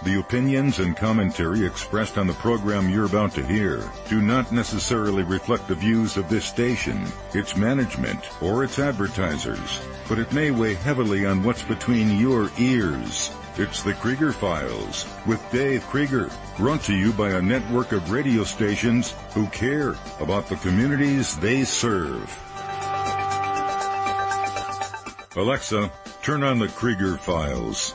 The opinions and commentary expressed on the program you're about to hear do not necessarily reflect the views of this station, its management, or its advertisers, but it may weigh heavily on what's between your ears. It's the Krieger Files with Dave Krieger, brought to you by a network of radio stations who care about the communities they serve. Alexa, turn on the Krieger Files.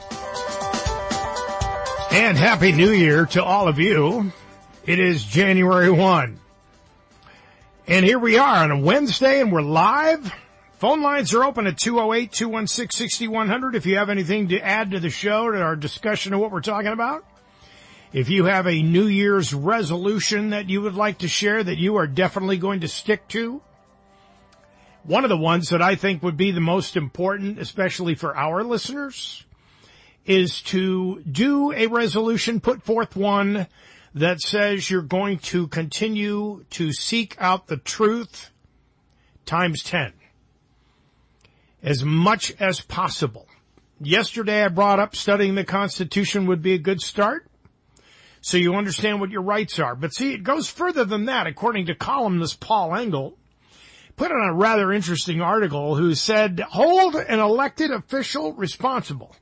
And Happy New Year to all of you. It is January 1. And here we are on a Wednesday, and we're live. Phone lines are open at 208-216-6100 if you have anything to add to the show, to our discussion of what we're talking about. If you have a New Year's resolution that you would like to share that you are definitely going to stick to. One of the ones that I think would be the most important, especially for our listeners, is to do a resolution, put forth one that says you're going to continue to seek out the truth times 10. As much as possible. Yesterday I brought up studying the Constitution would be a good start, so you understand what your rights are. But see, it goes further than that, according to columnist Paul Engel. Put on a rather interesting article who said, hold an elected official responsible.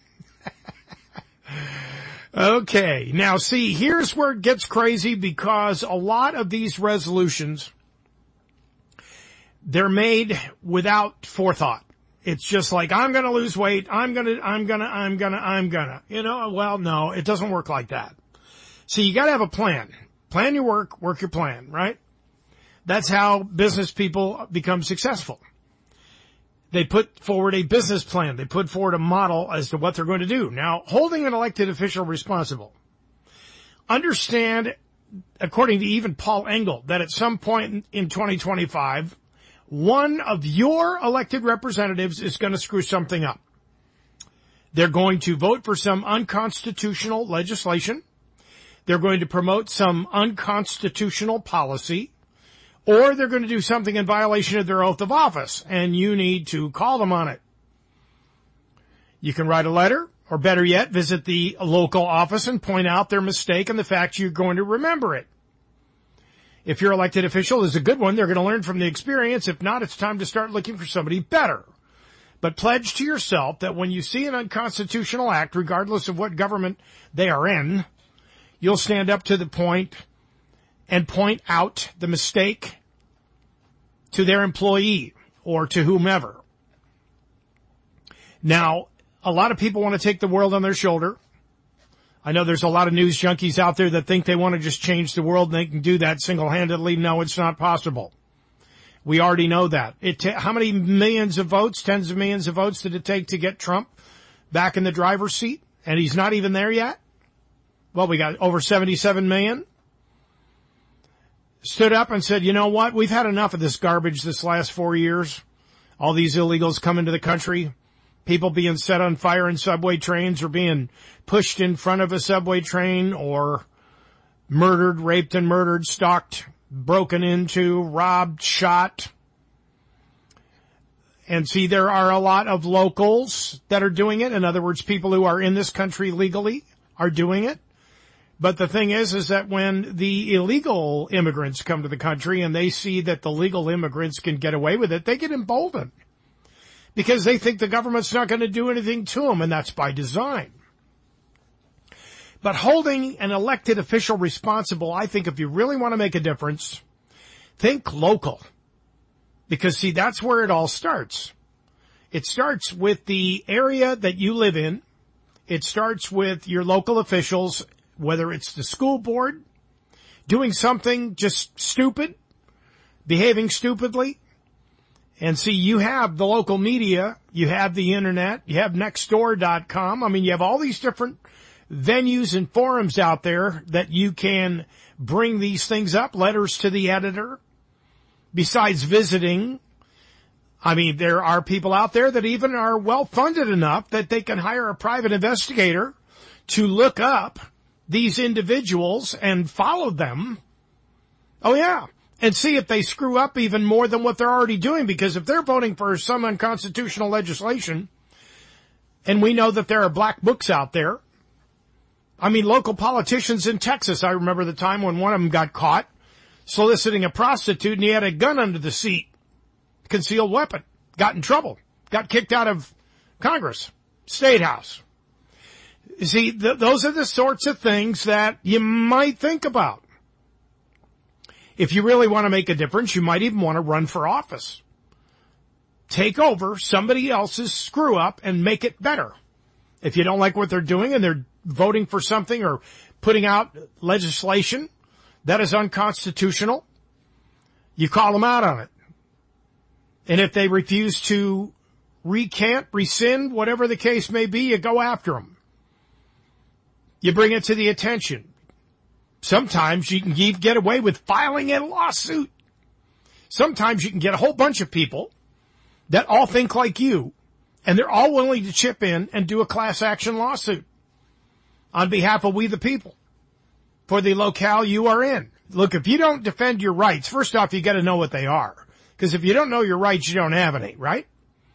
Okay, now see, here's where it gets crazy, because a lot of these resolutions, they're made without forethought. It's just like, I'm gonna lose weight, I'm gonna. You know, well, no, it doesn't work like that. See, you gotta have a plan. Plan your work your plan, right? That's how business people become successful. They put forward a business plan. They put forward a model as to what they're going to do. Now, holding an elected official responsible. Understand, according to even Paul Engel, that at some point in 2025, one of your elected representatives is going to screw something up. They're going to vote for some unconstitutional legislation. They're going to promote some unconstitutional policy. Or they're going to do something in violation of their oath of office, and you need to call them on it. You can write a letter, or better yet, visit the local office and point out their mistake and the fact you're going to remember it. If your elected official is a good one, they're going to learn from the experience. If not, it's time to start looking for somebody better. But pledge to yourself that when you see an unconstitutional act, regardless of what government they are in, you'll stand up to the point and point out the mistake to their employee or to whomever. Now, a lot of people want to take the world on their shoulder. I know there's a lot of news junkies out there that think they want to just change the world and they can do that single-handedly. No, it's not possible. We already know that. How many millions of votes, tens of millions of votes did it take to get Trump back in the driver's seat? And he's not even there yet? Well, we got over 77 million. Stood up and said, you know what, we've had enough of this garbage this last 4 years. All these illegals come into the country, people being set on fire in subway trains or being pushed in front of a subway train or murdered, raped and murdered, stalked, broken into, robbed, shot. And see, there are a lot of locals that are doing it. In other words, people who are in this country legally are doing it. But the thing is that when the illegal immigrants come to the country and they see that the legal immigrants can get away with it, they get emboldened because they think the government's not going to do anything to them, and that's by design. But holding an elected official responsible, I think if you really want to make a difference, think local. Because, see, that's where it all starts. It starts with the area that you live in. It starts with your local officials, whether it's the school board, doing something just stupid, behaving stupidly. And see, you have the local media, you have the internet, you have nextdoor.com. I mean, you have all these different venues and forums out there that you can bring these things up, letters to the editor. Besides visiting, I mean, there are people out there that even are well-funded enough that they can hire a private investigator to look up these individuals and follow them. Oh, yeah. And see if they screw up even more than what they're already doing. Because if they're voting for some unconstitutional legislation, and we know that there are black books out there, I mean, local politicians in Texas, I remember the time when one of them got caught soliciting a prostitute and he had a gun under the seat, concealed weapon, got in trouble, got kicked out of Congress, State House. You see, those are the sorts of things that you might think about. If you really want to make a difference, you might even want to run for office. Take over somebody else's screw up and make it better. If you don't like what they're doing and they're voting for something or putting out legislation that is unconstitutional, you call them out on it. And if they refuse to recant, rescind, whatever the case may be, you go after them. You bring it to the attention. Sometimes you can get away with filing a lawsuit. Sometimes you can get a whole bunch of people that all think like you, and they're all willing to chip in and do a class action lawsuit on behalf of we the people for the locale you are in. Look, if you don't defend your rights, first off, you got to know what they are. Because if you don't know your rights, you don't have any, right?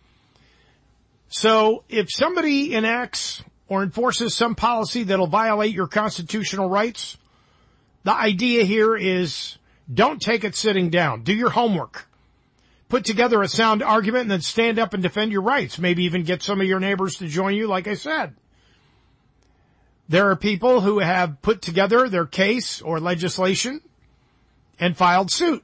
So if somebody enacts or enforces some policy that'll violate your constitutional rights, the idea here is don't take it sitting down. Do your homework. Put together a sound argument and then stand up and defend your rights. Maybe even get some of your neighbors to join you, like I said. There are people who have put together their case or legislation and filed suit.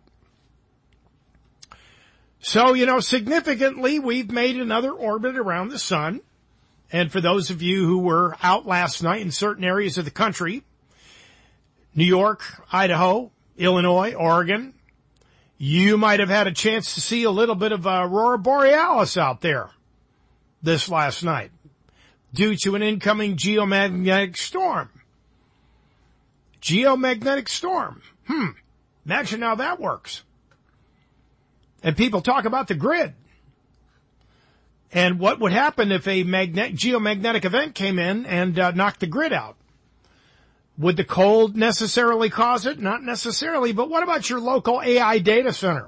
So, significantly, we've made another orbit around the sun. And for those of you who were out last night in certain areas of the country, New York, Idaho, Illinois, Oregon, you might have had a chance to see a little bit of Aurora Borealis out there this last night due to an incoming geomagnetic storm. Geomagnetic storm. Imagine how that works. And people talk about the grid. And what would happen if a geomagnetic event came in and knocked the grid out? Would the cold necessarily cause it? Not necessarily, but what about your local AI data center?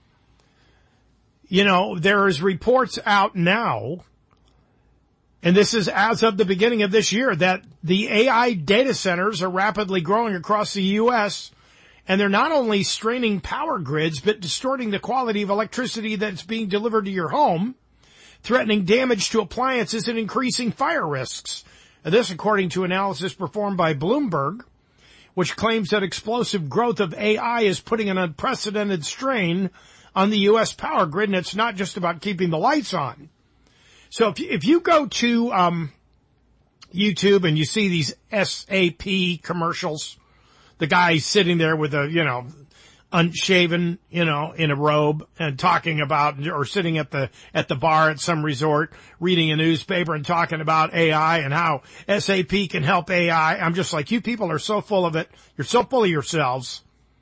There is reports out now, and this is as of the beginning of this year, that the AI data centers are rapidly growing across the U.S., and they're not only straining power grids, but distorting the quality of electricity that's being delivered to your home, threatening damage to appliances and increasing fire risks. This, according to analysis performed by Bloomberg, which claims that explosive growth of AI is putting an unprecedented strain on the U.S. power grid, and it's not just about keeping the lights on. So if you go to YouTube and you see these SAP commercials, the guy sitting there with a, unshaven, in a robe and talking about, or sitting at the bar at some resort, reading a newspaper and talking about AI and how SAP can help AI. I'm just like, you people are so full of it. You're so full of yourselves.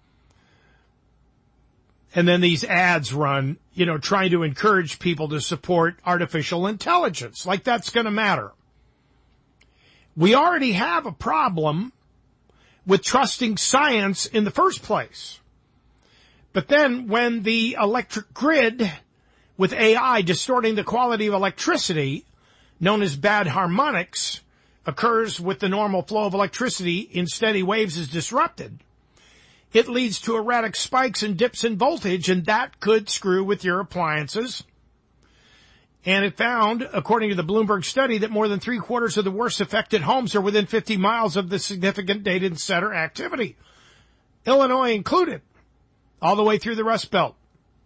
And then these ads run, trying to encourage people to support artificial intelligence. Like that's going to matter. We already have a problem with trusting science in the first place. But then when the electric grid with AI distorting the quality of electricity, known as bad harmonics, occurs with the normal flow of electricity in steady waves is disrupted, it leads to erratic spikes and dips in voltage, and that could screw with your appliances. And it found, according to the Bloomberg study, that more than 3/4 of the worst affected homes are within 50 miles of the significant data center activity, Illinois included, all the way through the Rust Belt.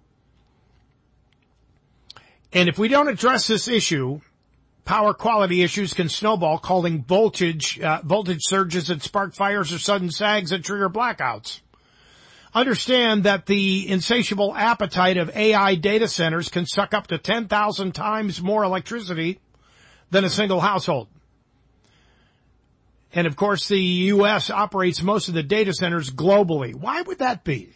And if we don't address this issue, power quality issues can snowball, causing voltage surges that spark fires or sudden sags that trigger blackouts. Understand that the insatiable appetite of AI data centers can suck up to 10,000 times more electricity than a single household. And of course, the U.S. operates most of the data centers globally. Why would that be?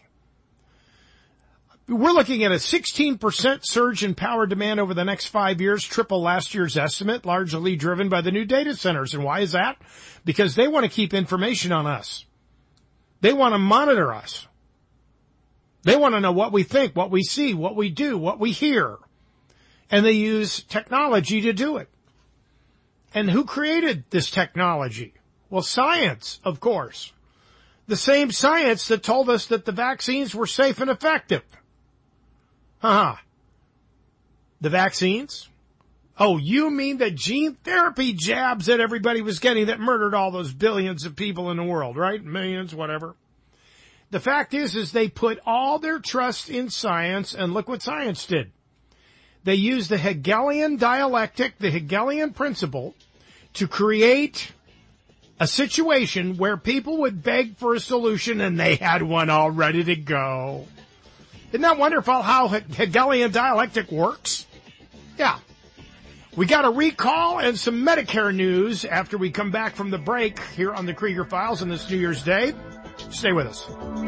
We're looking at a 16% surge in power demand over the next 5 years, triple last year's estimate, largely driven by the new data centers. And why is that? Because they want to keep information on us. They want to monitor us. They want to know what we think, what we see, what we do, what we hear. And they use technology to do it. And who created this technology? Well, science, of course. The same science that told us that the vaccines were safe and effective. The vaccines? Oh, you mean the gene therapy jabs that everybody was getting that murdered all those billions of people in the world, right? Millions, whatever. The fact is they put all their trust in science, and look what science did. They used the Hegelian dialectic, the Hegelian principle, to create a situation where people would beg for a solution, and they had one all ready to go. Isn't that wonderful how Hegelian dialectic works? Yeah. We got a recall and some Medicare news after we come back from the break here on the Krieger Files on this New Year's Day. Stay with us.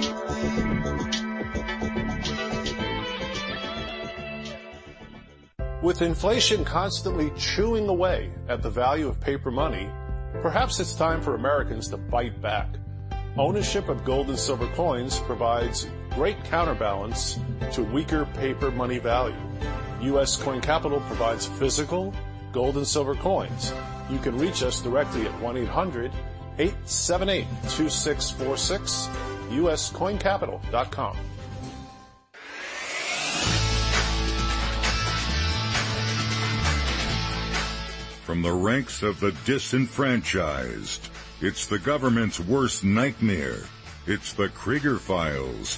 With inflation constantly chewing away at the value of paper money, perhaps it's time for Americans to bite back. Ownership of gold and silver coins provides great counterbalance to weaker paper money value. U.S. Coin Capital provides physical gold and silver coins. You can reach us directly at 1-800-878-2646, uscoincapital.com. From the ranks of the disenfranchised, it's the government's worst nightmare. It's the Krieger Files.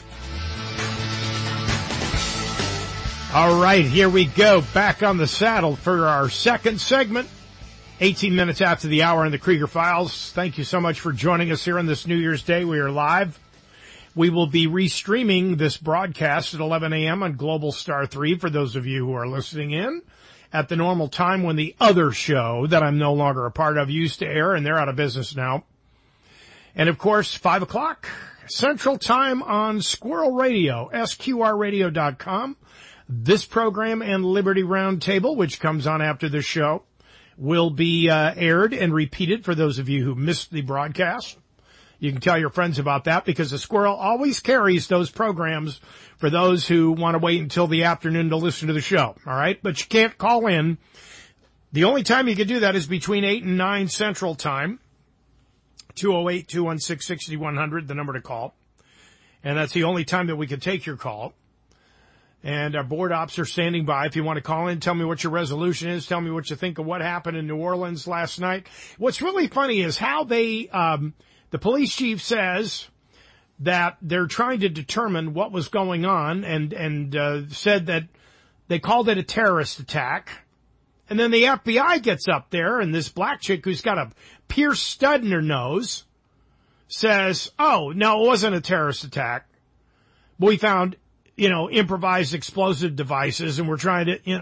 All right, here we go. Back on the saddle for our second segment. 18 minutes after the hour in the Krieger Files. Thank you so much for joining us here on this New Year's Day. We are live. We will be restreaming this broadcast at 11 a.m. on Global Star 3 for those of you who are listening in at the normal time when the other show that I'm no longer a part of used to air, and they're out of business now. And, of course, 5 o'clock Central Time on Squirrel Radio, sqrradio.com. This program and Liberty Roundtable, which comes on after the show, will be aired and repeated for those of you who missed the broadcast. You can tell your friends about that because the Squirrel always carries those programs for those who want to wait until the afternoon to listen to the show, all right? But you can't call in. The only time you can do that is between 8 and 9 Central Time, 208-216-6100, the number to call. And that's the only time that we can take your call. And our board ops are standing by. If you want to call in, tell me what your resolution is. Tell me what you think of what happened in New Orleans last night. What's really funny is how they, the police chief says that they're trying to determine what was going on and said that they called it a terrorist attack. And then the FBI gets up there and this black chick who's got a pierced stud in her nose says, oh, no, it wasn't a terrorist attack. But we found, improvised explosive devices, and we're trying to,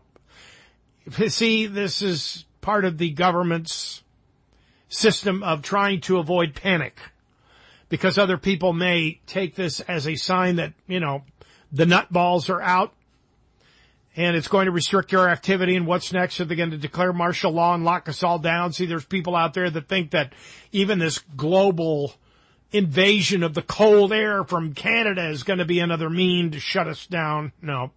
see, this is part of the government's system of trying to avoid panic because other people may take this as a sign that, the nutballs are out and it's going to restrict your activity. And what's next? Are they going to declare martial law and lock us all down? See, there's people out there that think that even this global invasion of the cold air from Canada is going to be another mean to shut us down. No.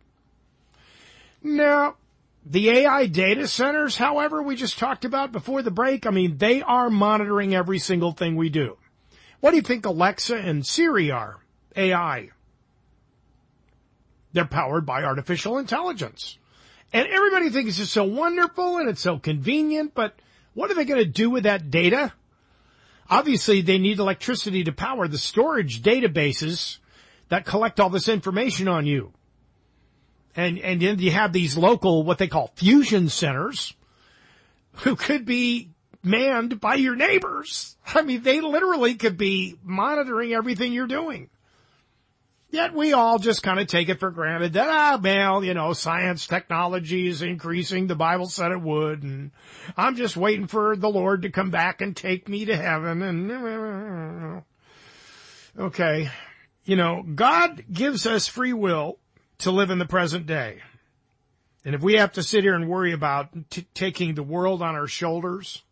The AI data centers, however, we just talked about before the break, they are monitoring every single thing we do. What do you think Alexa and Siri are? AI. They're powered by artificial intelligence. And everybody thinks it's so wonderful and it's so convenient, but what are they going to do with that data? Obviously, they need electricity to power the storage databases that collect all this information on you. And then you have these local, what they call fusion centers, who could be manned by your neighbors. They literally could be monitoring everything you're doing. Yet we all just kind of take it for granted that, science, technology is increasing. The Bible said it would. And I'm just waiting for the Lord to come back and take me to heaven. And, okay. God gives us free will to live in the present day. And if we have to sit here and worry about taking the world on our shoulders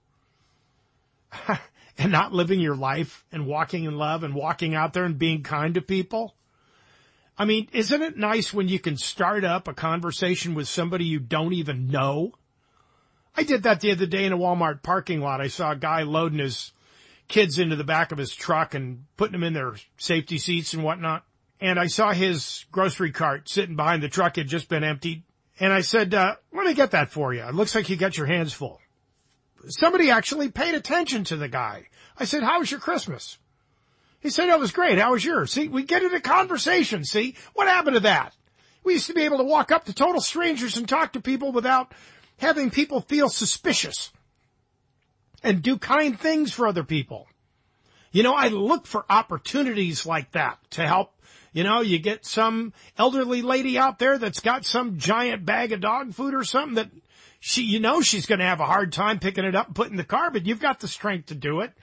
and not living your life and walking in love and walking out there and being kind to people, isn't it nice when you can start up a conversation with somebody you don't even know? I did that the other day in a Walmart parking lot. I saw a guy loading his kids into the back of his truck and putting them in their safety seats and whatnot. And I saw his grocery cart sitting behind the truck. It had just been emptied. And I said, let me get that for you. It looks like you got your hands full. Somebody actually paid attention to the guy. I said, how was your Christmas? He said, it was great. How was yours? See, we get into conversation. See, what happened to that? We used to be able to walk up to total strangers and talk to people without having people feel suspicious and do kind things for other people. You know, I look for opportunities like that to help. You know, you get some elderly lady out there that's got some giant bag of dog food or something that she's going to have a hard time picking it up and putting in the car, but you've got the strength to do it.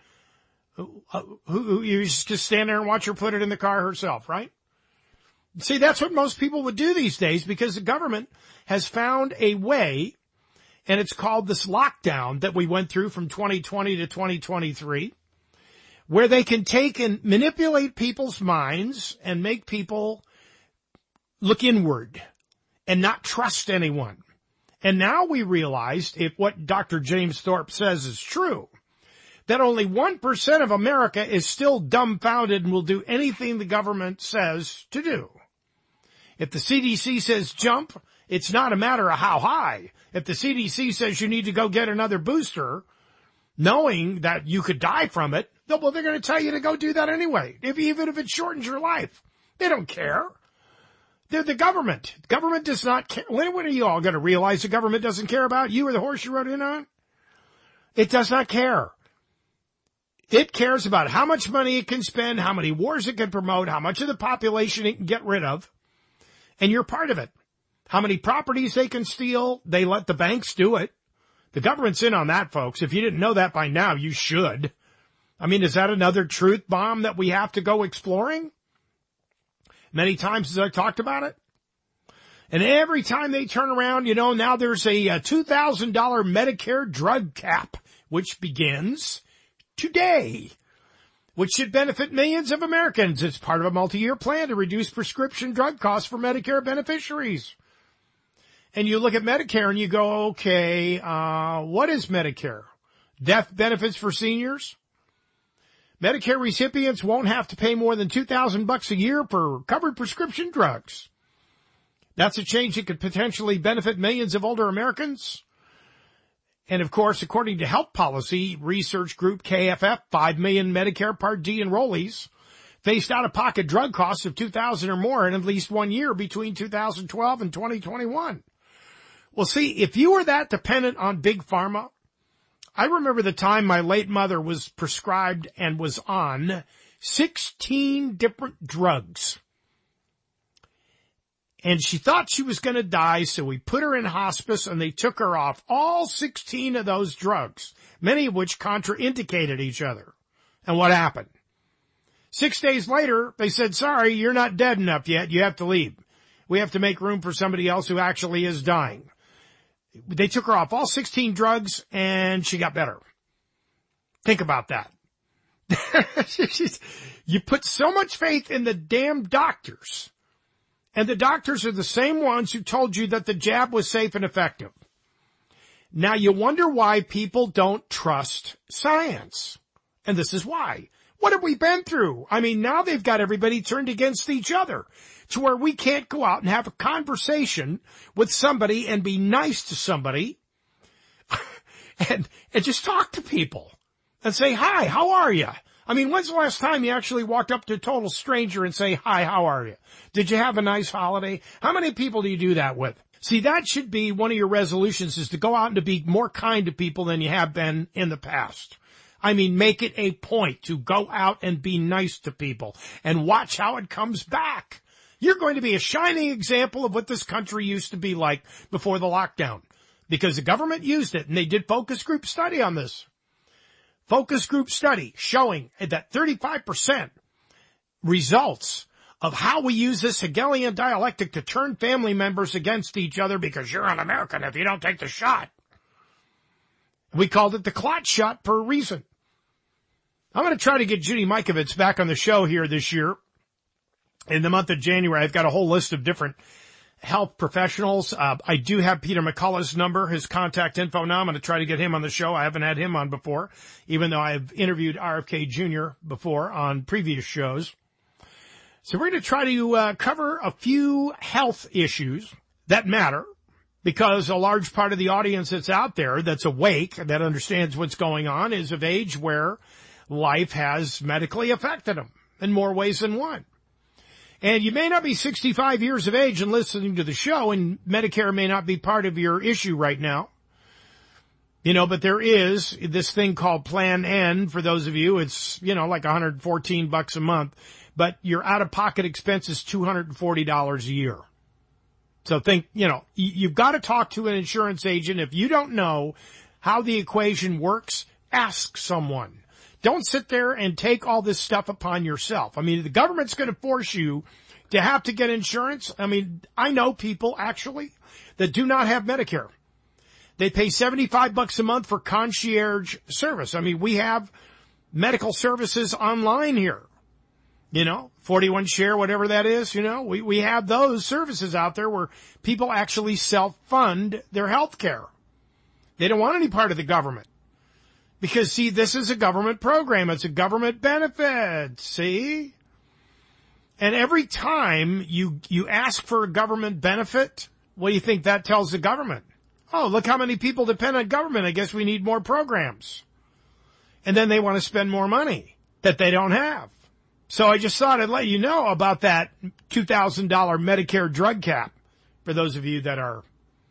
You just stand there and watch her put it in the car herself, right? See, that's what most people would do these days because the government has found a way, and it's called this lockdown that we went through from 2020 to 2023. Where they can take and manipulate people's minds and make people look inward and not trust anyone. And now we realized, if what Dr. James Thorpe says is true, that only 1% of America is still dumbfounded and will do anything the government says to do. If the CDC says jump, it's not a matter of how high. If the CDC says you need to go get another booster, knowing that you could die from it, well, they're going to tell you to go do that anyway, even if it shortens your life. They don't care. They're the government. The government does not care. When are you all going to realize the government doesn't care about you or the horse you rode in on? It does not care. It cares about how much money it can spend, how many wars it can promote, how much of the population it can get rid of, and you're part of it. How many properties they can steal, they let the banks do it. The government's in on that, folks. If you didn't know that by now, you should. I mean, is that another truth bomb that we have to go exploring? Many times as I talked about it. And every time they turn around, now there's a $2,000 Medicare drug cap, which begins today, which should benefit millions of Americans. It's part of a multi-year plan to reduce prescription drug costs for Medicare beneficiaries. And you look at Medicare and you go, okay, what is Medicare? Death benefits for seniors? Medicare recipients won't have to pay more than $2,000 a year for covered prescription drugs. That's a change that could potentially benefit millions of older Americans. And of course, according to Health Policy Research Group KFF, 5 million Medicare Part D enrollees faced out-of-pocket drug costs of $2,000 or more in at least 1 year between 2012 and 2021. Well, see, if you were that dependent on Big Pharma, I remember the time my late mother was prescribed and was on 16 different drugs. And she thought she was going to die, so we put her in hospice and they took her off all 16 of those drugs, many of which contraindicated each other. And what happened? 6 days later, they said, sorry, you're not dead enough yet. You have to leave. We have to make room for somebody else who actually is dying. They took her off all 16 drugs, and she got better. Think about that. You put so much faith in the damn doctors, and the doctors are the same ones who told you that the jab was safe and effective. Now you wonder why people don't trust science. And this is why. What have we been through? I mean, now they've got everybody turned against each other to where we can't go out and have a conversation with somebody and be nice to somebody and just talk to people and say, hi, how are you? I mean, when's the last time you actually walked up to a total stranger and say, hi, how are you? Did you have a nice holiday? How many people do you do that with? See, that should be one of your resolutions, is to go out and to be more kind to people than you have been in the past. I mean, make it a point to go out and be nice to people and watch how it comes back. You're going to be a shining example of what this country used to be like before the lockdown, because the government used it, and they did focus group study on this. Focus group study showing that 35% results of how we use this Hegelian dialectic to turn family members against each other because you're an American if you don't take the shot. We called it the clot shot for a reason. I'm going to try to get Judy Mikovits back on the show here this year. In the month of January, I've got a whole list of different health professionals. I do have Peter McCullough's number, his contact info now. I'm going to try to get him on the show. I haven't had him on before, even though I've interviewed RFK Jr. before on previous shows. So we're going to try to cover a few health issues that matter, because a large part of the audience that's out there that's awake, that understands what's going on, is of age where life has medically affected them in more ways than one. And you may not be 65 years of age and listening to the show, and Medicare may not be part of your issue right now. But there is this thing called Plan N. For those of you, it's, like $114 a month, but your out-of-pocket expense is $240 a year. So think, you've got to talk to an insurance agent. If you don't know how the equation works, ask someone. Don't sit there and take all this stuff upon yourself. I mean, the government's going to force you to have to get insurance. I mean, I know people actually that do not have Medicare. They pay $75 a month for concierge service. I mean, we have medical services online here. 41 Share, whatever that is, we have those services out there where people actually self-fund their health care. They don't want any part of the government. Because, see, this is a government program. It's a government benefit, see? And every time you ask for a government benefit, what do you think that tells the government? Oh, look how many people depend on government. I guess we need more programs. And then they want to spend more money that they don't have. So I just thought I'd let you know about that $2,000 Medicare drug cap for those of you that are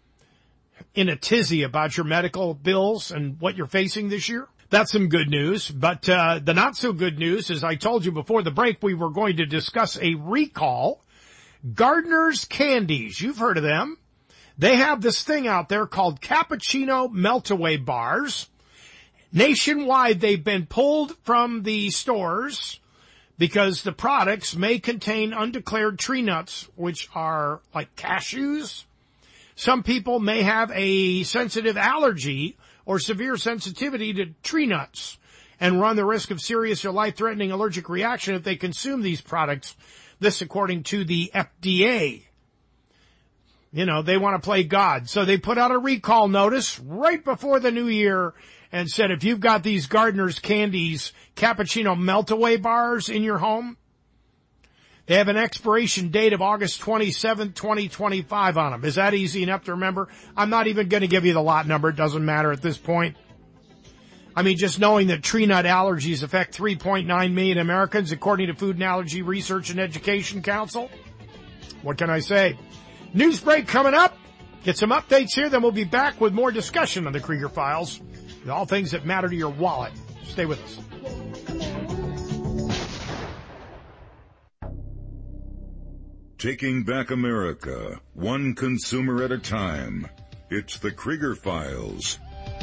in a tizzy about your medical bills and what you're facing this year. That's some good news. But the not so good news is, I told you before the break, we were going to discuss a recall. Gardner's Candies. You've heard of them. They have this thing out there called Cappuccino Melt-Away Bars. Nationwide, they've been pulled from the stores because the products may contain undeclared tree nuts, which are like cashews. Some people may have a sensitive allergy or severe sensitivity to tree nuts and run the risk of serious or life-threatening allergic reaction if they consume these products. This according to the FDA. They want to play God. So they put out a recall notice right before the new year and said, if you've got these Gardner's Candies Cappuccino Melt-Away Bars in your home, they have an expiration date of August 27th, 2025 on them. Is that easy enough to remember? I'm not even going to give you the lot number. It doesn't matter at this point. I mean, just knowing that tree nut allergies affect 3.9 million Americans, according to Food and Allergy Research and Education Council. What can I say? News break coming up. Get some updates here, then we'll be back with more discussion on the Krieger Files. All things that matter to your wallet. Stay with us. Taking back America, one consumer at a time. It's the Krieger Files.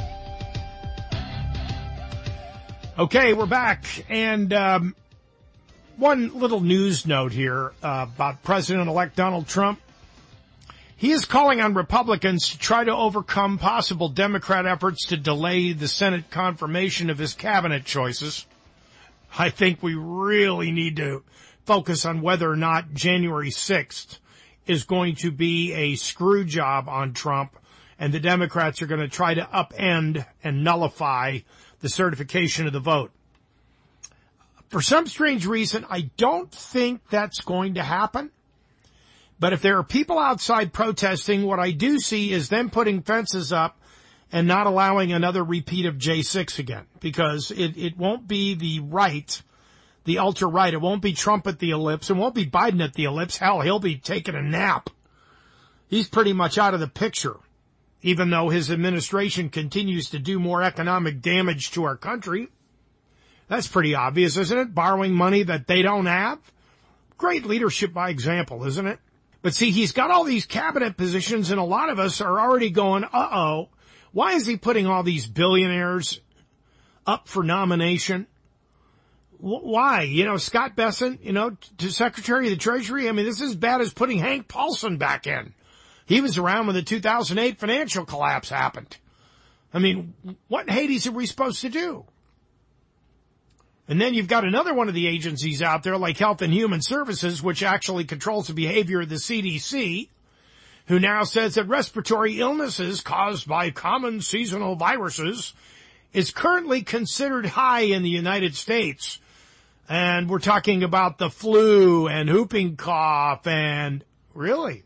Okay, we're back. And one little news note here about President-elect Donald Trump. He is calling on Republicans to try to overcome possible Democrat efforts to delay the Senate confirmation of his cabinet choices. I think we really need to focus on whether or not January 6th is going to be a screw job on Trump, and the Democrats are going to try to upend and nullify the certification of the vote. For some strange reason, I don't think that's going to happen. But if there are people outside protesting, what I do see is them putting fences up and not allowing another repeat of J6 again, because it won't be the right, the ultra-right. It won't be Trump at the ellipse. It won't be Biden at the ellipse. Hell, he'll be taking a nap. He's pretty much out of the picture, even though his administration continues to do more economic damage to our country. That's pretty obvious, isn't it? Borrowing money that they don't have. Great leadership by example, isn't it? But see, he's got all these cabinet positions, and a lot of us are already going, uh-oh, why is he putting all these billionaires up for nomination? Why? Scott Bessent, to Secretary of the Treasury. I mean, this is as bad as putting Hank Paulson back in. He was around when the 2008 financial collapse happened. I mean, what in Hades are we supposed to do? And then you've got another one of the agencies out there like Health and Human Services, which actually controls the behavior of the CDC. who now says that respiratory illnesses caused by common seasonal viruses is currently considered high in the United States. And we're talking about the flu and whooping cough and really.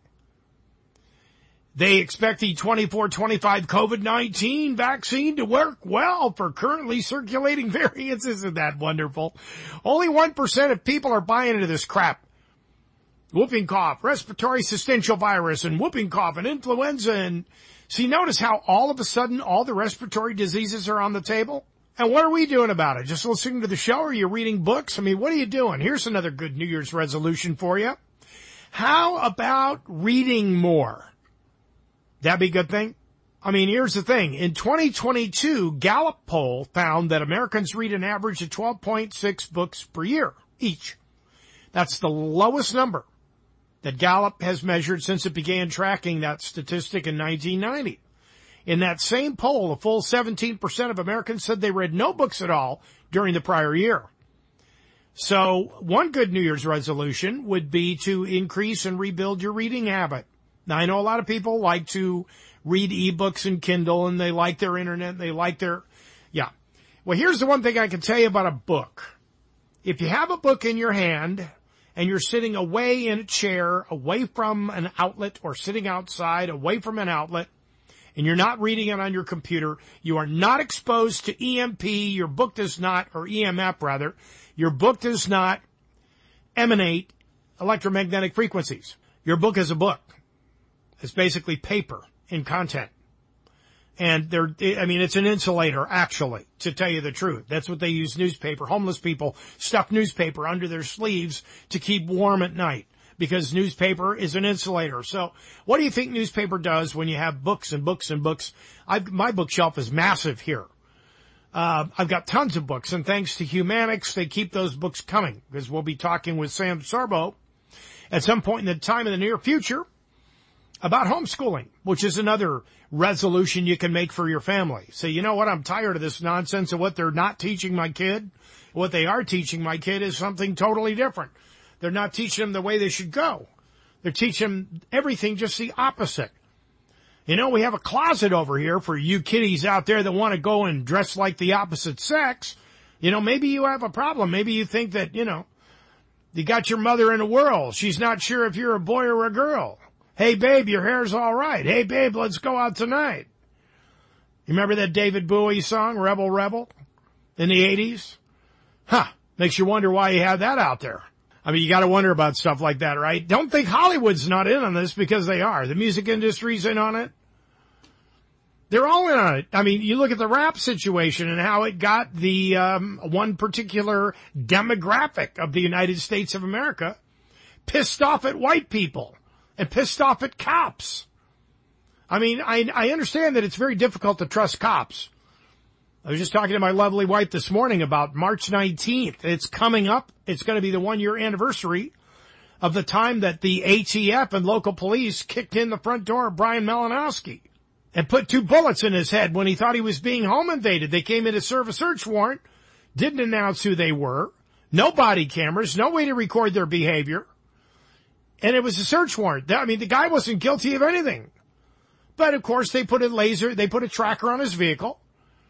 They expect the 24-25 COVID-19 vaccine to work well for currently circulating variants. Isn't that wonderful? Only 1% of people are buying into this crap. Whooping cough, respiratory syncytial virus, and whooping cough, and influenza. And see, notice how all of a sudden all the respiratory diseases are on the table? And what are we doing about it? Just listening to the show, or are you reading books? I mean, what are you doing? Here's another good New Year's resolution for you. How about reading more? That'd be a good thing. I mean, here's the thing. In 2022, Gallup poll found that Americans read an average of 12.6 books per year each. That's the lowest number that Gallup has measured since it began tracking that statistic in 1990. In that same poll, a full 17% of Americans said they read no books at all during the prior year. So one good New Year's resolution would be to increase and rebuild your reading habit. Now, I know a lot of people like to read ebooks and Kindle, and they like their internet, and they like their, yeah. Well, here's the one thing I can tell you about a book. If you have a book in your hand, and you're sitting away in a chair, away from an outlet, or sitting outside, away from an outlet, and you're not reading it on your computer, you are not exposed to EMP, your book does not, or EMF rather, your book does not emanate electromagnetic frequencies. Your book is a book. It's basically paper in content. And it's an insulator, actually, to tell you the truth. That's what they use newspaper. Homeless people stuff newspaper under their sleeves to keep warm at night, because newspaper is an insulator. So what do you think newspaper does when you have books and books and books? My bookshelf is massive here. I've got tons of books, and thanks to Humanics, they keep those books coming, because we'll be talking with Sam Sorbo at some point in the time in the near future about homeschooling, which is another resolution you can make for your family. So you know what? I'm tired of this nonsense of what they're not teaching my kid. What they are teaching my kid is something totally different. They're not teaching them the way they should go. They're teaching them everything just the opposite. You know, we have a closet over here for you kiddies out there that want to go and dress like the opposite sex. You know, maybe you have a problem. Maybe you think that, you got your mother in a whirl. She's not sure if you're a boy or a girl. Hey, babe, your hair's all right. Hey, babe, let's go out tonight. You remember that David Bowie song, Rebel, Rebel, in the 80s? Makes you wonder why you have that out there. I mean, you got to wonder about stuff like that, right? Don't think Hollywood's not in on this, because they are. The music industry's in on it. They're all in on it. I mean, you look at the rap situation and how it got the one particular demographic of the United States of America pissed off at white people. And pissed off at cops. I mean, I understand that it's very difficult to trust cops. I was just talking to my lovely wife this morning about March 19th. It's coming up. It's going to be the 1-year anniversary of the time that the ATF and local police kicked in the front door of Brian Malinowski and put 2 bullets in his head when he thought he was being home invaded. They came in to serve a search warrant, didn't announce who they were, no body cameras, no way to record their behavior. And it was a search warrant. I mean, the guy wasn't guilty of anything. But, of course, they put a tracker on his vehicle.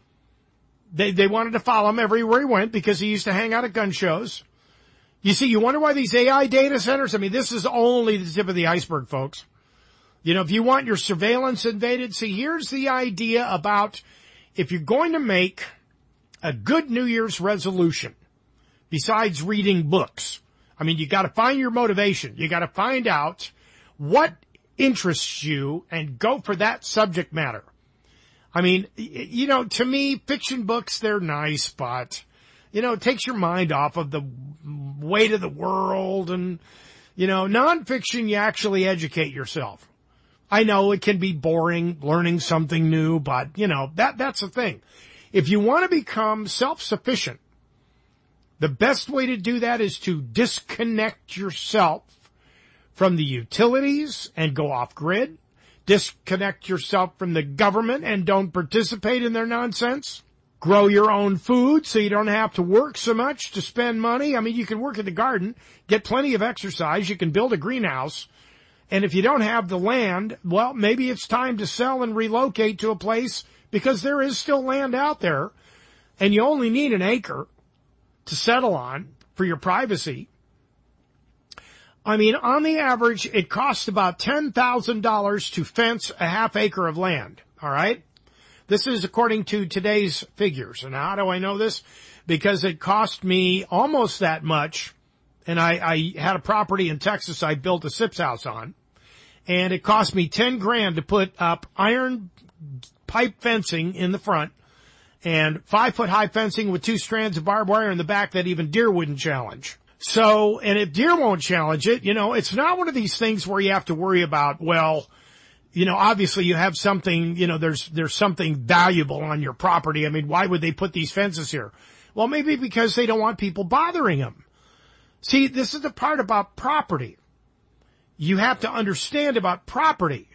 They wanted to follow him everywhere he went because he used to hang out at gun shows. You see, you wonder why these AI data centers, I mean, this is only the tip of the iceberg, folks. You know, if you want your surveillance invaded, see, here's the idea about if you're going to make a good New Year's resolution, besides reading books, I mean, you got to find your motivation. You got to find out what interests you and go for that subject matter. I mean, to me, fiction books, they're nice, but, it takes your mind off of the weight of the world. And, nonfiction, you actually educate yourself. I know it can be boring, learning something new, but, that's the thing. If you want to become self-sufficient, the best way to do that is to disconnect yourself from the utilities and go off grid. Disconnect yourself from the government and don't participate in their nonsense. Grow your own food so you don't have to work so much to spend money. I mean, you can work in the garden, get plenty of exercise. You can build a greenhouse And if you don't have the land, well, maybe it's time to sell and relocate to a place because there is still land out there and you only need an acre to settle on for your privacy. I mean, on the average, it costs about $10,000 to fence a half acre of land. All right. This is according to today's figures. And how do I know this? Because it cost me almost that much. And I had a property in Texas I built a SIPS house on. And it cost me $10,000 to put up iron pipe fencing in the front and 5-foot high fencing with 2 strands of barbed wire in the back that even deer wouldn't challenge. So, and if deer won't challenge it, it's not one of these things where you have to worry about, well, obviously you have something, there's something valuable on your property. I mean, why would they put these fences here? Well, maybe because they don't want people bothering them. See, this is the part about property. You have to understand about property.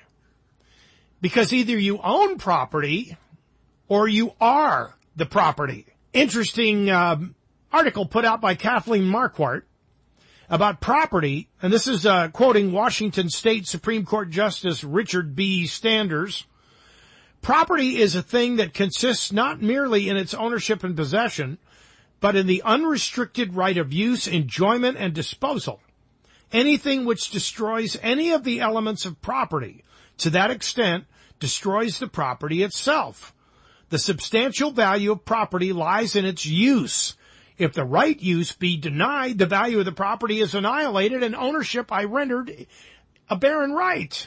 Because either you own property or you are the property. Interesting article put out by Kathleen Marquardt about property, and this is quoting Washington State Supreme Court Justice Richard B. Sanders. Property is a thing that consists not merely in its ownership and possession, but in the unrestricted right of use, enjoyment, and disposal. Anything which destroys any of the elements of property, to that extent, destroys the property itself. The substantial value of property lies in its use. If the right use be denied, the value of the property is annihilated and ownership I rendered a barren right.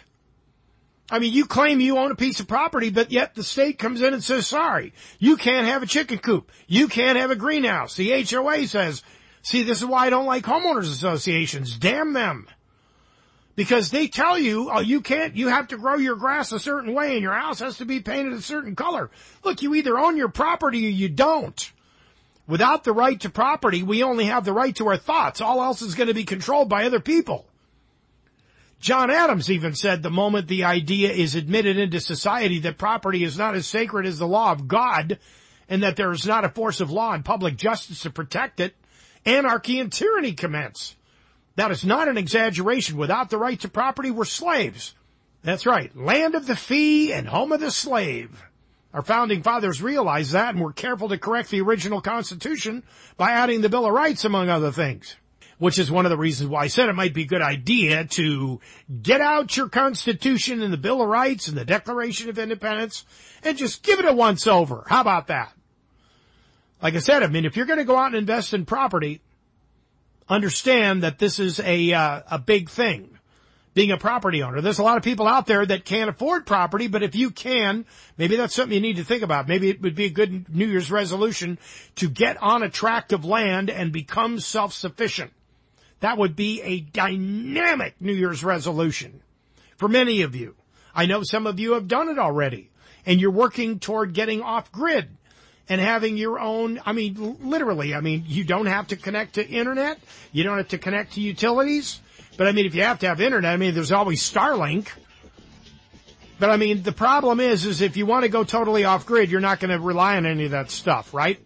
I mean, you claim you own a piece of property, but yet the state comes in and says, sorry, you can't have a chicken coop. You can't have a greenhouse. The HOA says, see, this is why I don't like homeowners associations. Damn them. Because they tell you, oh, you have to grow your grass a certain way and your house has to be painted a certain color. Look, you either own your property or you don't. Without the right to property, we only have the right to our thoughts. All else is going to be controlled by other people. John Adams even said the moment the idea is admitted into society that property is not as sacred as the law of God and that there is not a force of law and public justice to protect it, anarchy and tyranny commence. That is not an exaggeration. Without the right to property, we're slaves. That's right. Land of the free and home of the slave. Our founding fathers realized that and were careful to correct the original Constitution by adding the Bill of Rights, among other things, which is one of the reasons why I said it might be a good idea to get out your Constitution and the Bill of Rights and the Declaration of Independence and just give it a once-over. How about that? Like I said, I mean, if you're going to go out and invest in property, understand that this is a big thing. Being a property owner. There's a lot of people out there that can't afford property, but if you can, maybe that's something you need to think about. Maybe it would be a good New Year's resolution to get on a tract of land and become self-sufficient. That would be a dynamic New Year's resolution for many of you. I know some of you have done it already, and you're working toward getting off grid and having your own, I mean, literally, I mean, you don't have to connect to internet. You don't have to connect to utilities. But I mean, if you have to have internet, I mean, there's always Starlink. But I mean, the problem is if you want to go totally off grid, you're not going to rely on any of that stuff, right?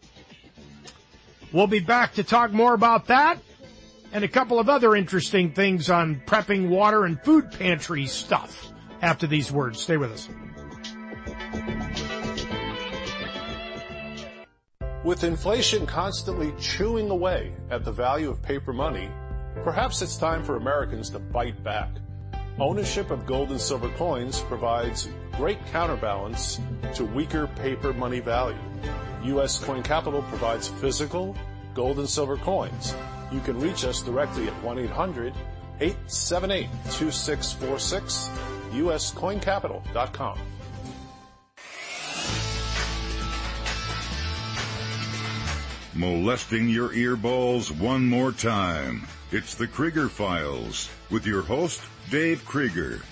We'll be back to talk more about that and a couple of other interesting things on prepping water and food pantry stuff after these words. Stay with us. With inflation constantly chewing away at the value of paper money, perhaps it's time for Americans to bite back. Ownership of gold and silver coins provides great counterbalance to weaker paper money value. U.S. Coin Capital provides physical gold and silver coins. You can reach us directly at 1-800-878-2646, uscoincapital.com. Molesting your earballs one more time. It's the Krieger Files with your host, Dave Krieger.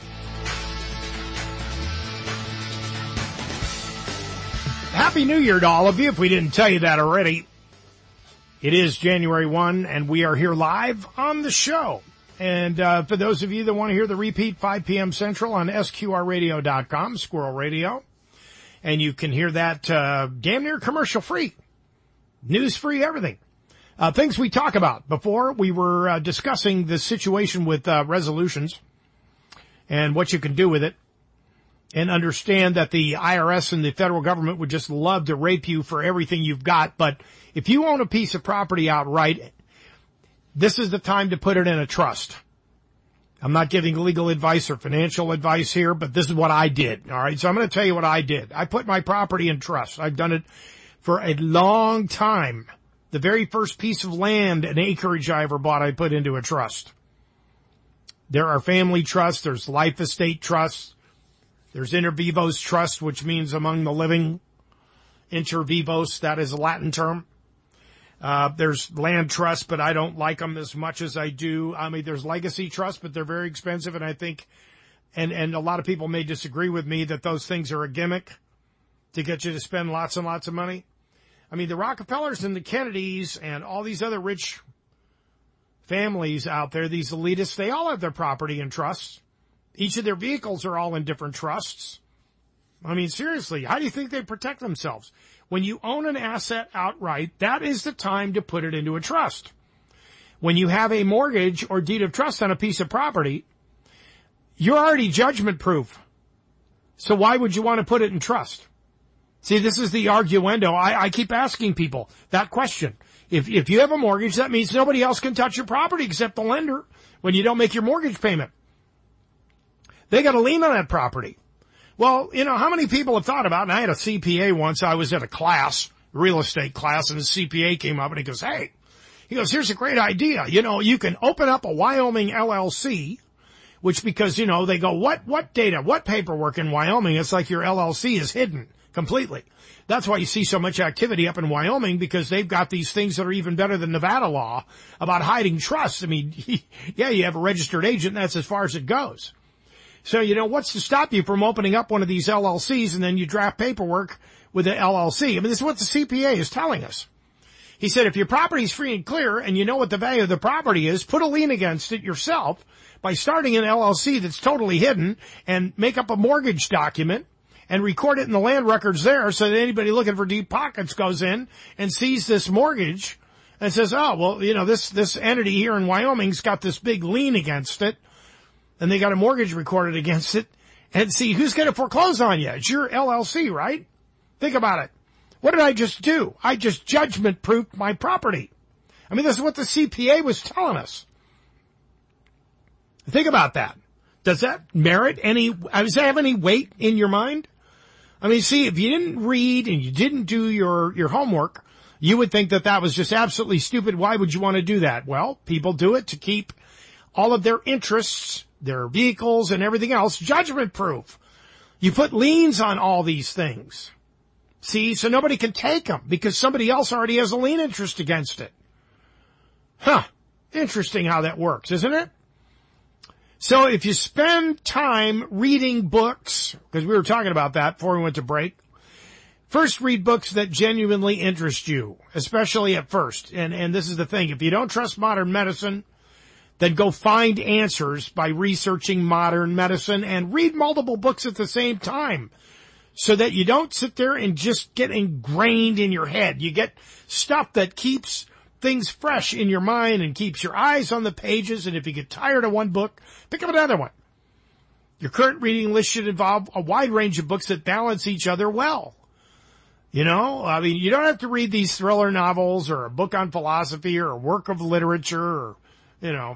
Happy New Year to all of you, if we didn't tell you that already. It is January 1, and we are here live on the show. And for those of you that want to hear the repeat, 5 p.m. Central on SQRradio.com, Squirrel Radio. And you can hear that damn near commercial-free, news-free, everything. Things we talk about. Before, we were discussing the situation with resolutions. and what you can do with it, and understand that the IRS and the federal government would just love to rape you for everything you've got. But if you own a piece of property outright, this is the time to put it in a trust. I'm not giving legal advice or financial advice here, but this is what I did. All right. So I'm going to tell you what I did. I put my property in trust. I've done it for a long time. The very first piece of land and acreage I ever bought, I put into a trust. There are family trusts. There's life estate trusts. There's inter vivos trust, which means among the living. Inter vivos, that is a Latin term. There's land trusts, but I don't like them as much as I do. I mean, there's legacy trusts, but they're very expensive. And I think, and a lot of people may disagree with me that those things are a gimmick to get you to spend lots and lots of money. I mean, the Rockefellers and the Kennedys and all these other rich families out there, these elitists, they all have their property in trusts. Each of their vehicles are all in different trusts. I mean, seriously, how do you think they protect themselves? When you own an asset outright, that is the time to put it into a trust. When you have a mortgage or deed of trust on a piece of property, you're already judgment proof. So why would you want to put it in trust? See, this is the arguendo. I keep asking people that question. If you have a mortgage, that means nobody else can touch your property except the lender when you don't make your mortgage payment. They got a lien on that property. Well, you know, how many people have thought about, and I had a CPA once, I was at a class, real estate class, and the CPA came up and he goes, hey, here's a great idea. You know, you can open up a Wyoming LLC, which because, you know, they go, what data, what paperwork in Wyoming? It's like your LLC is hidden completely. That's why you see so much activity up in Wyoming, because they've got these things that are even better than Nevada law about hiding trusts. I mean, yeah, you have a registered agent, and that's as far as it goes. So, you know, what's to stop you from opening up one of these LLCs and then you draft paperwork with the LLC? I mean, this is what the CPA is telling us. He said, if your property's free and clear and you know what the value of the property is, put a lien against it yourself by starting an LLC that's totally hidden and make up a mortgage document and record it in the land records there so that anybody looking for deep pockets goes in and sees this mortgage and says, oh, well, you know, this entity here in Wyoming's got this big lien against it. And they got a mortgage recorded against it. And see, who's going to foreclose on you? It's your LLC, right? Think about it. What did I just do? I just judgment-proofed my property. I mean, this is what the CPA was telling us. Think about that. Does that merit any, does that have any weight in your mind? I mean, see, if you didn't read and you didn't do your homework, you would think that that was just absolutely stupid. Why would you want to do that? Well, people do it to keep all of their interests, their vehicles and everything else judgment proof. You put liens on all these things. See, so nobody can take them because somebody else already has a lien interest against it. Huh. Interesting how that works, isn't it? So if you spend time reading books, because we were talking about that before we went to break, first read books that genuinely interest you, especially at first. And this is the thing. If you don't trust modern medicine, then go find answers by researching modern medicine and read multiple books at the same time so that you don't sit there and just get ingrained in your head. You get stuff that keeps things fresh in your mind and keeps your eyes on the pages. And if you get tired of one book, pick up another one. Your current reading list should involve a wide range of books that balance each other well. You know, I mean, you don't have to read these thriller novels or a book on philosophy or a work of literature or, you know,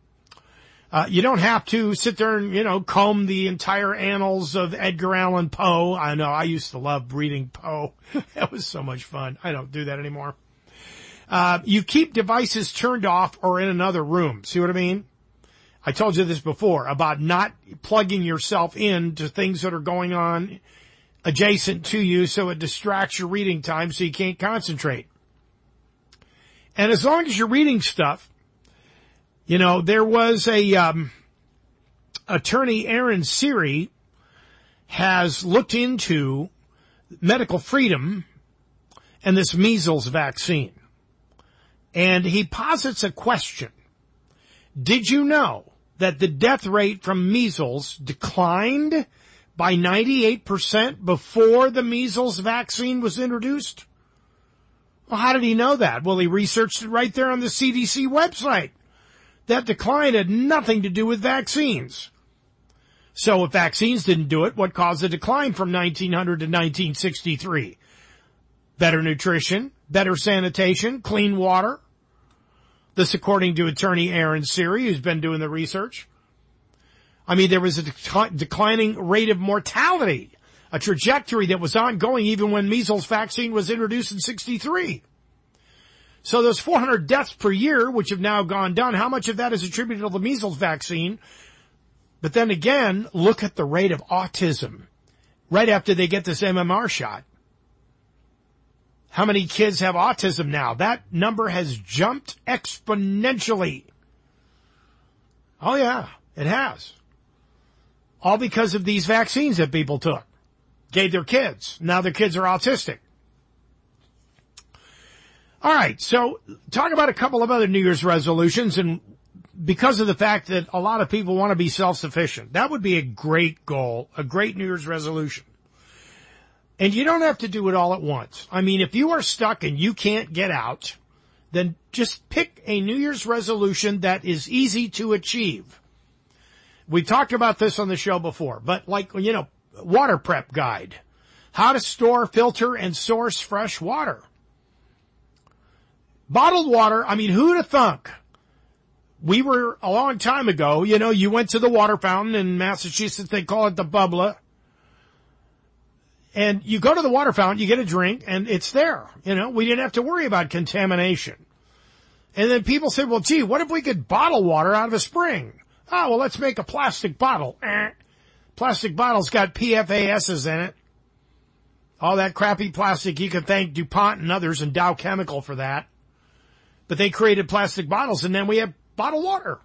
you don't have to sit there and, you know, comb the entire annals of Edgar Allan Poe. I know, I used to love reading Poe. That was so much fun. I don't do that anymore. You keep devices turned off or in another room. See what I mean? I told you this before about not plugging yourself into things that are going on adjacent to you so it distracts your reading time so you can't concentrate. And as long as you're reading stuff, you know, there was attorney Aaron Siri has looked into medical freedom and this measles vaccine. And he posits a question. Did you know that the death rate from measles declined by 98% before the measles vaccine was introduced? Well, how did he know that? Well, he researched it right there on the CDC website. That decline had nothing to do with vaccines. So if vaccines didn't do it, what caused the decline from 1900 to 1963? Better nutrition, better sanitation, clean water. This according to attorney Aaron Siri, who's been doing the research. I mean, there was a declining rate of mortality, a trajectory that was ongoing even when measles vaccine was introduced in 63. So those 400 deaths per year, which have now gone down, how much of that is attributable to the measles vaccine? But then again, look at the rate of autism right after they get this MMR shot. How many kids have autism now? That number has jumped exponentially. Oh yeah, it has. All because of these vaccines that people took, gave their kids. Now their kids are autistic. All right, so talk about a couple of other New Year's resolutions, and because of the fact that a lot of people want to be self-sufficient, that would be a great goal, a great New Year's resolution. And you don't have to do it all at once. I mean, if you are stuck and you can't get out, then just pick a New Year's resolution that is easy to achieve. We talked about this on the show before, but like, water prep guide. How to store, filter, and source fresh water. Bottled water, I mean, who'd have thunk? We were, a long time ago, you went to the water fountain in Massachusetts, they call it the bubbler. And you go to the water fountain, you get a drink, and it's there. We didn't have to worry about contamination. And then people said, well, gee, what if we could bottle water out of a spring? Oh, well, let's make a plastic bottle. Plastic bottle's got PFASs in it. All that crappy plastic, you can thank DuPont and others and Dow Chemical for that. But they created plastic bottles, and then we have bottled water.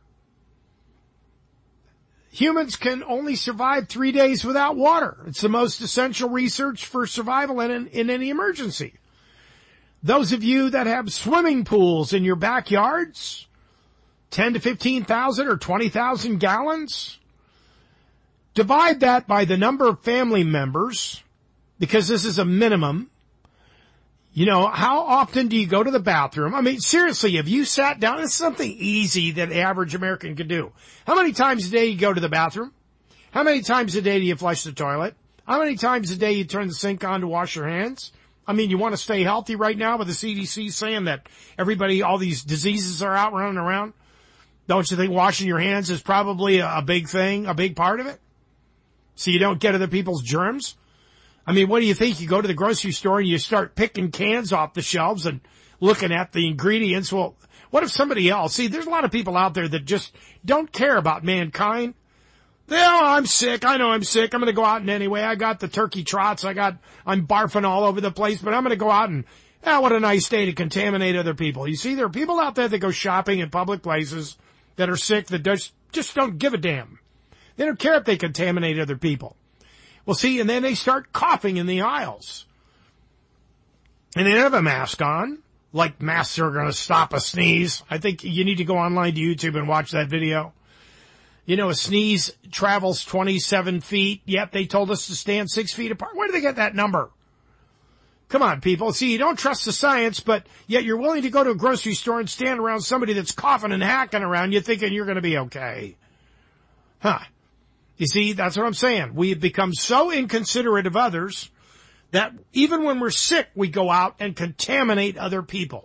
Humans can only survive 3 days without water. It's the most essential research for survival in any emergency. Those of you that have swimming pools in your backyards, 10 to 15,000 or 20,000 gallons, divide that by the number of family members, because this is a minimum. How often do you go to the bathroom? I mean, seriously, if you sat down, it's something easy that the average American can do. How many times a day you go to the bathroom? How many times a day do you flush the toilet? How many times a day you turn the sink on to wash your hands? I mean, you want to stay healthy right now with the CDC saying that all these diseases are out running around? Don't you think washing your hands is probably a big thing, a big part of it? So you don't get other people's germs? I mean, what do you think? You go to the grocery store and you start picking cans off the shelves and looking at the ingredients. Well, what if somebody else? See, there's a lot of people out there that just don't care about mankind. I'm sick. I know I'm sick. I'm going to go out and anyway. I got the turkey trots. I'm barfing all over the place, but I'm going to go out and, what a nice day to contaminate other people. You see, there are people out there that go shopping in public places that are sick that just don't give a damn. They don't care if they contaminate other people. Well, see, and then they start coughing in the aisles. And they don't have a mask on, like masks are going to stop a sneeze. I think you need to go online to YouTube and watch that video. A sneeze travels 27 feet, yet they told us to stand 6 feet apart. Where do they get that number? Come on, people. See, you don't trust the science, but yet you're willing to go to a grocery store and stand around somebody that's coughing and hacking around you thinking you're going to be okay. Huh. You see, that's what I'm saying. We have become so inconsiderate of others that even when we're sick, we go out and contaminate other people.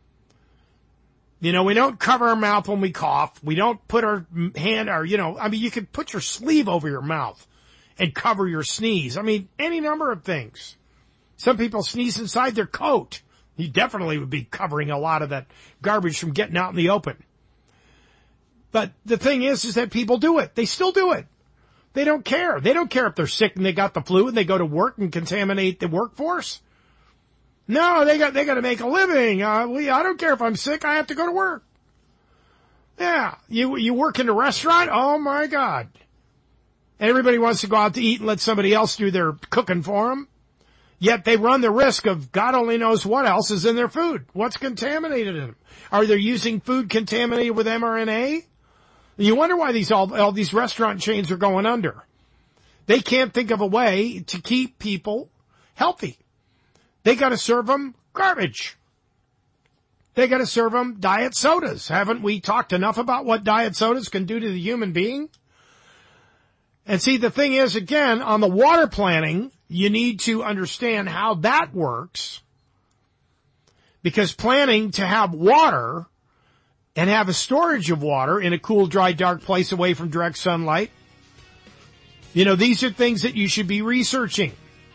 We don't cover our mouth when we cough. We don't put our hand, you could put your sleeve over your mouth and cover your sneeze. I mean, any number of things. Some people sneeze inside their coat. You definitely would be covering a lot of that garbage from getting out in the open. But the thing is that people do it. They still do it. They don't care. They don't care if they're sick and they got the flu and they go to work and contaminate the workforce. No, they got to make a living. I don't care if I'm sick. I have to go to work. Yeah. You work in a restaurant? Oh my God. Everybody wants to go out to eat and let somebody else do their cooking for them. Yet they run the risk of God only knows what else is in their food. What's contaminated in them? Are they using food contaminated with mRNA? You wonder why all these restaurant chains are going under. They can't think of a way to keep people healthy. They got to serve them garbage. They got to serve them diet sodas. Haven't we talked enough about what diet sodas can do to the human being? And see, the thing is, again, on the water planning, you need to understand how that works. Because planning to have water and have a storage of water in a cool, dry, dark place away from direct sunlight, these are things that you should be researching.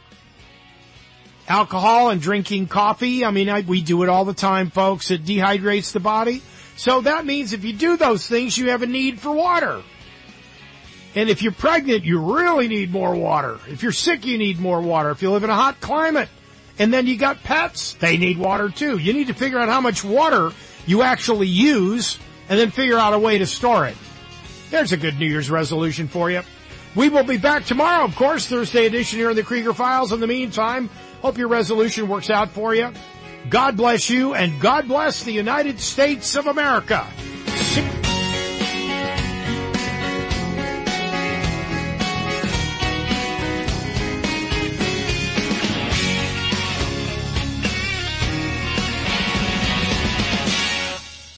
Alcohol and drinking coffee, we do it all the time, folks. It dehydrates the body. So that means if you do those things, you have a need for water. And if you're pregnant, you really need more water. If you're sick, you need more water. If you live in a hot climate, and then you got pets, they need water too. You need to figure out how much water you actually use, and then figure out a way to store it. There's a good New Year's resolution for you. We will be back tomorrow, of course, Thursday edition here in the Krieger Files. In the meantime, hope your resolution works out for you. God bless you, and God bless the United States of America.